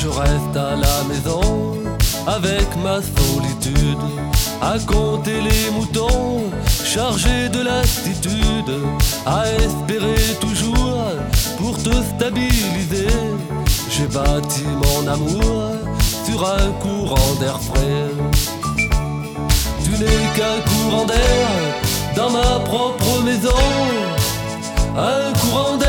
reste à la maison avec ma solitude, à compter les moutons, chargé de lassitude, à espérer toujours pour te stabiliser. J'ai bâti mon amour sur un courant d'air frais. Tu n'es qu'un courant d'air dans ma propre maison, un courant